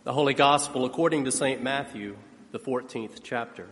The Holy Gospel according to St. Matthew, the 14th chapter.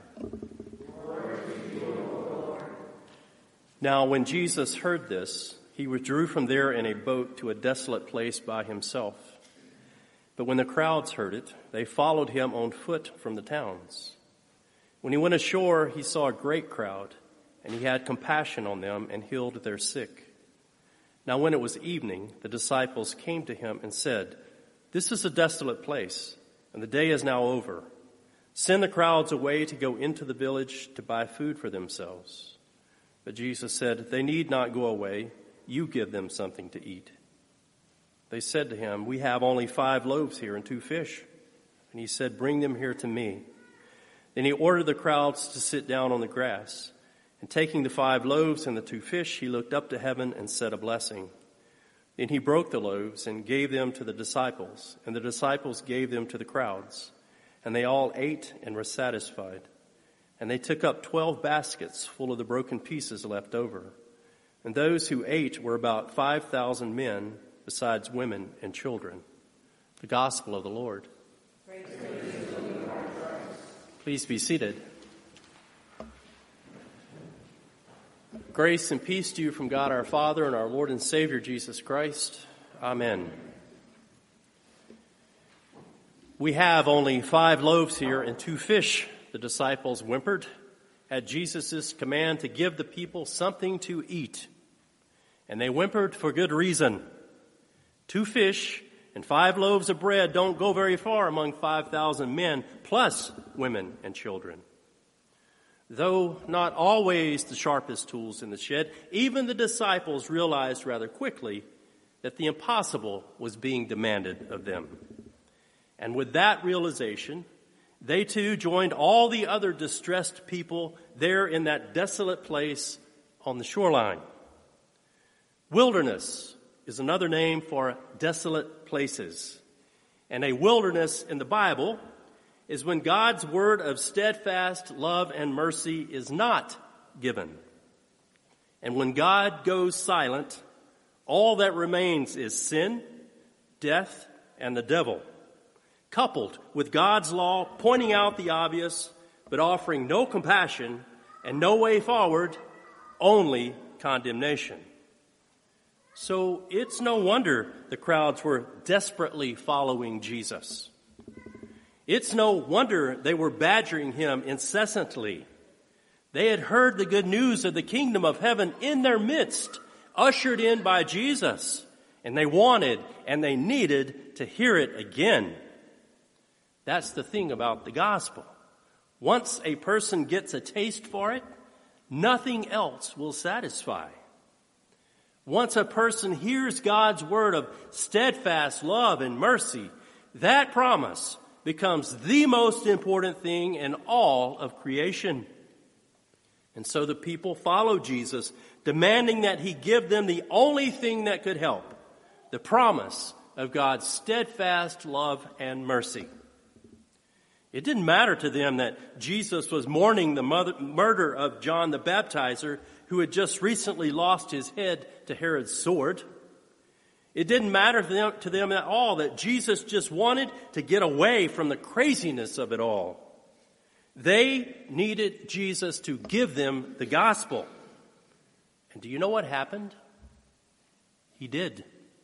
Now when Jesus heard this, he withdrew from there in a boat to a desolate place by himself. But when the crowds heard it, they followed him on foot from the towns. When he went ashore, he saw a great crowd, and he had compassion on them and healed their sick. Now when it was evening, the disciples came to him and said, "This is a desolate place, and the day is now over. Send the crowds away to go into the village to buy food for themselves." But Jesus said, "They need not go away. You give them something to eat." They said to him, "We have only 5 loaves here and 2 fish." And he said, "Bring them here to me." Then he ordered the crowds to sit down on the grass. And taking the 5 loaves and the 2 fish, he looked up to heaven and said a blessing. Then he broke the loaves and gave them to the disciples, and the disciples gave them to the crowds. And they all ate and were satisfied. And they took up 12 baskets full of the broken pieces left over. And those who ate were about 5,000 men, besides women and children. The Gospel of the Lord. Praise to you, Lord Christ. Please be seated. Grace and peace to you from God our Father and our Lord and Savior Jesus Christ. Amen. We have only 5 loaves here and 2 fish, the disciples whimpered at Jesus' command to give the people something to eat. And they whimpered for good reason. 2 fish and 5 loaves of bread don't go very far among 5,000 men, plus women and children. Though not always the sharpest tools in the shed, even the disciples realized rather quickly that the impossible was being demanded of them. And with that realization, they too joined all the other distressed people there in that desolate place on the shoreline. Wilderness is another name for desolate places. And a wilderness in the Bible is when God's word of steadfast love and mercy is not given. And when God goes silent, all that remains is sin, death, and the devil, coupled with God's law pointing out the obvious, but offering no compassion and no way forward, only condemnation. So it's no wonder the crowds were desperately following Jesus. It's no wonder they were badgering him incessantly. They had heard the good news of the kingdom of heaven in their midst, ushered in by Jesus, and they wanted and they needed to hear it again. That's the thing about the gospel. Once a person gets a taste for it, nothing else will satisfy. Once a person hears God's word of steadfast love and mercy, that promise becomes the most important thing in all of creation. And so the people follow Jesus, demanding that he give them the only thing that could help, the promise of God's steadfast love and mercy. It didn't matter to them that Jesus was mourning the murder of John the Baptizer, who had just recently lost his head to Herod's sword. It didn't matter to them at all that Jesus just wanted to get away from the craziness of it all. They needed Jesus to give them the gospel. And do you know what happened? He did.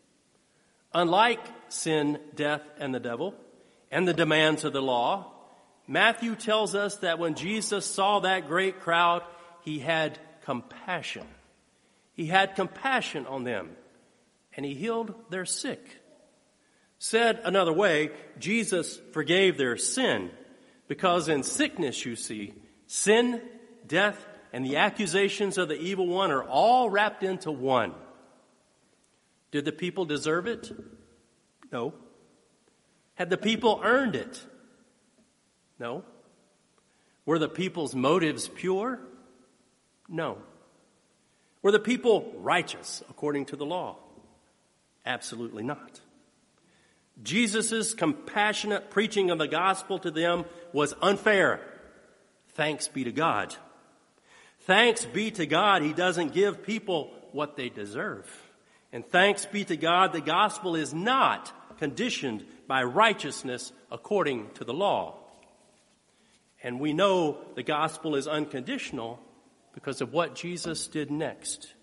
Unlike sin, death, and the devil, and the demands of the law, Matthew tells us that when Jesus saw that great crowd, he had compassion. He had compassion on them. And he healed their sick. Said another way, Jesus forgave their sin, because in sickness, you see, sin, death, and the accusations of the evil one are all wrapped into one. Did the people deserve it? No. Had the people earned it? No. Were the people's motives pure? No. Were the people righteous according to the law? Absolutely not. Jesus' compassionate preaching of the gospel to them was unfair. Thanks be to God. Thanks be to God, he doesn't give people what they deserve. And thanks be to God, the gospel is not conditioned by righteousness according to the law. And we know the gospel is unconditional because of what Jesus did next.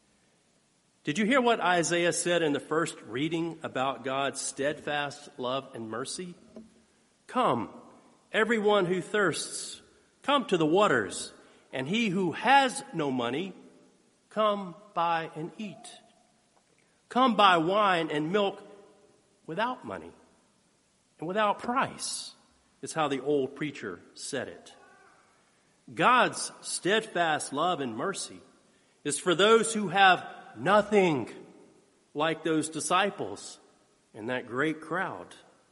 Did you hear what Isaiah said in the first reading about God's steadfast love and mercy? Come, everyone who thirsts, come to the waters, and he who has no money, come buy and eat. Come buy wine and milk without money and without price, is how the old preacher said it. God's steadfast love and mercy is for those who have nothing, like those disciples in that great crowd.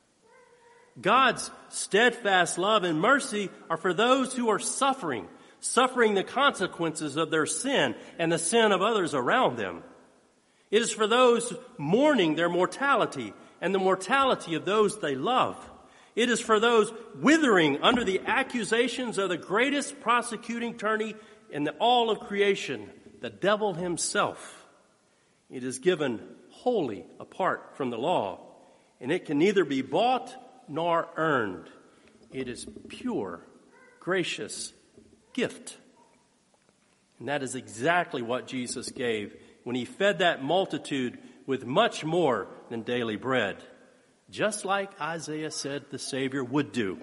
God's steadfast love and mercy are for those who are suffering the consequences of their sin and the sin of others around them. It is for those mourning their mortality and the mortality of those they love. It is for those withering under the accusations of the greatest prosecuting attorney in all of creation, the devil himself. It is given wholly apart from the law, and it can neither be bought nor earned. It is pure, gracious gift. And that is exactly what Jesus gave when he fed that multitude with much more than daily bread, just like Isaiah said the Savior would do.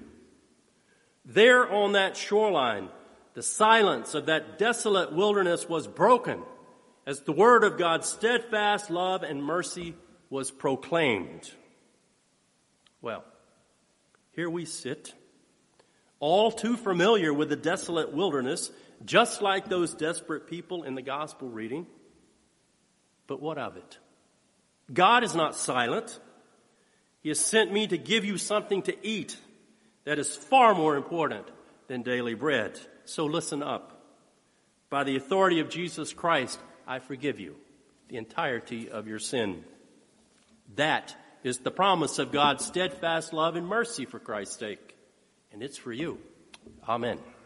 There on that shoreline, the silence of that desolate wilderness was broken as the word of God's steadfast love and mercy was proclaimed. Well, here we sit, all too familiar with the desolate wilderness, just like those desperate people in the gospel reading. But what of it? God is not silent. He has sent me to give you something to eat that is far more important than daily bread. So listen up. By the authority of Jesus Christ, I forgive you the entirety of your sin. That is the promise of God's steadfast love and mercy for Christ's sake. And it's for you. Amen.